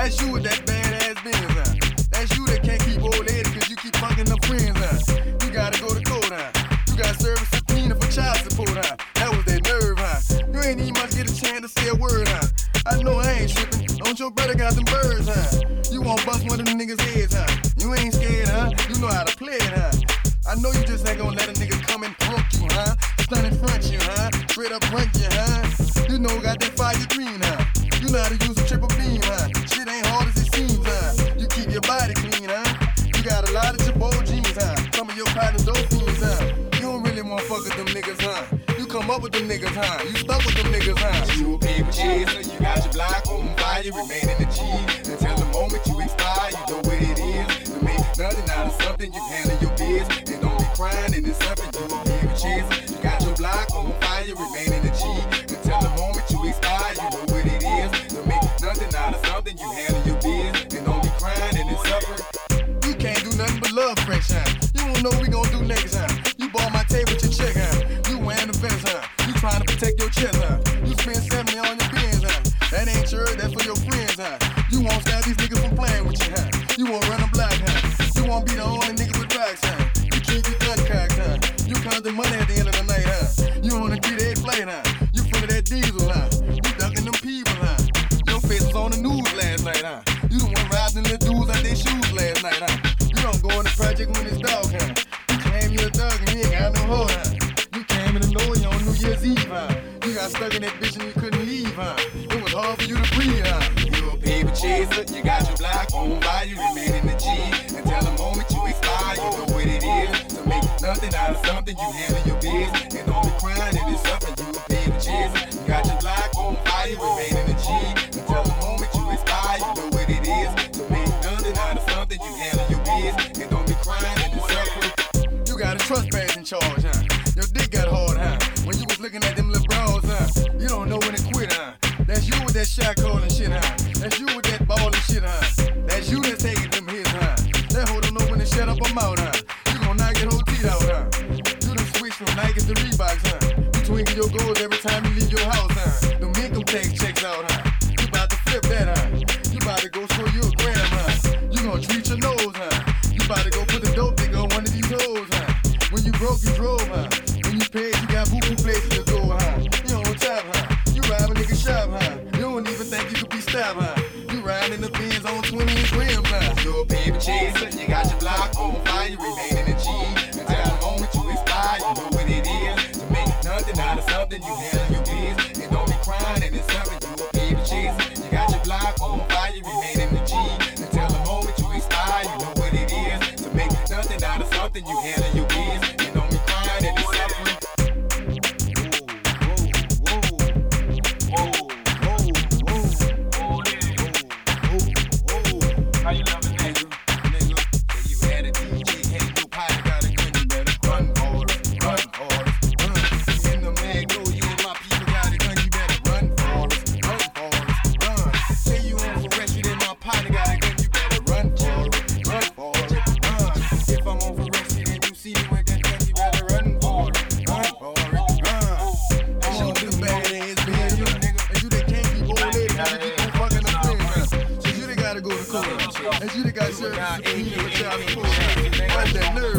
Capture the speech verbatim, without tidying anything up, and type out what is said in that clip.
That's you with that badass Benz, huh? That's you that can't keep old lady cause you keep fucking them friends, huh? You gotta go to court, huh? You gotta serve a subpoena for child support, huh? That was that nerve, huh? You ain't even much get a chance to say a word, huh? I know I ain't tripping. Don't your brother got them birds, huh? You won't bust one of them niggas' heads, huh? You ain't scared, huh? You know how to play it, huh? I know you just ain't gonna let a nigga come and punk you, huh? Stun in front you, huh? Straight up front you, huh? You know got that fire green, huh? You know how to use a triple beam, huh? Shit ain't hard as it seems, huh? You keep your body clean, huh? You got a lot of Jabot jeans, huh? Some of your partners dope fiends, huh? You don't really wanna fuck with them niggas, huh? You come up with them niggas, huh? You stuck with them niggas, huh? You a paper chaser, you got your block on fire, remain in the G. Until the moment you expire, you know what it is. To make nothing out of something, you handle your biz. And don't be crying and it's something, you a paper chaser. You got your block on fire, remain in the G. Until the moment you expire, you know what it is. To make nothing out of something, you handle your biz. And don't be crying and it's suffering. You can't do nothing but love fresh, huh? You don't know what we gon' do next, huh? You bought my tape with your check, huh? You wearing the vest, huh? You trying to protect your chest, huh? You spend seventy on your Benz, huh? That ain't yours, that's for your friends, huh? You won't stop these niggas from playing with you, huh? You won't run a block, huh? You won't be the only nigga with rocks, huh? You keep your gun cocked, huh? You count the money at the end of the night, huh? You on a three-day flight, huh? You full of that diesel, huh? You ducking them people, huh? Your face was on the news last night, huh? You the one robbing little dudes out their shoes last night, huh? You don't go in the project when it's dark, huh? You claim you a thug and you ain't got no hoe, huh? You came in the Lord on New Year's Eve, huh? You got stuck in that bitch and you couldn't leave, huh? It was hard for you to breathe, huh? You a paper chaser, you got your block on fire, you remain in the G. Until the moment you expire, you know what it is. To make nothing out of something, you handle your biz. And don't be crying if it's something, you a paper chaser. You got your block on fire, you remain in the G. Until the moment you expire, you know what it is. To make nothing out of something, you handle your biz. And don't be crying if it's suffering. You got a trust badge in charge, huh? Your dick got hard, huh? When you was looking at them little bras, huh? You don't know when to quit, huh? That's you with that shot calling shit, huh? That's you with that ball and shit, huh? That's you that's taking them hits, huh? That hoe don't know when to shut up her mouth, huh? You gon' knock your whole teeth out, huh? You done switch from Nikes to Reeboks, huh? You twinkle your goals every time you leave your house, huh? Them income tax checks out, huh? You about to flip that, huh? You about to go show you a gram, huh? You gon' treat your nose, huh? You about to go put the dope dick on one of these hoes, huh? When you broke, you drove, huh? When you paid, you got boo-boo places to go, huh? You on top, huh? You rob a nigga shop, huh? You don't even think you could be stopped, huh? You riding in the Benz on twenty inch rims, huh? You a paper chaser, you got your block on fire, you remain in the G. Until the moment you expire, you know what it is. To make nothing out of something, you handle your biz. And don't be crying and it's something, you a paper chaser. You got your block on fire, you remain in the G. Until the moment you expire, you know what it is. To make nothing out of something, you handle your biz. And don't be crying and it's suffering. How you loving that? Nigga, say you had a D J, hey, your partner got a gun, you better run for it, run for it, run. In the Magnolia, and my people got a gun, you better run for it, run for it, run. Say you on for arrested, and my partner got a gun, you better run for it, run for it, run. If I'm on for arrested and you see me with that gun, you better run for it, run for it, run. That's you the badass bitch, you nigga. And you that can't keep old lady cause you keep on fucking them friends, huh? So you that gotta go to court, huh? And you that got served with child support, huh? That's that nerve.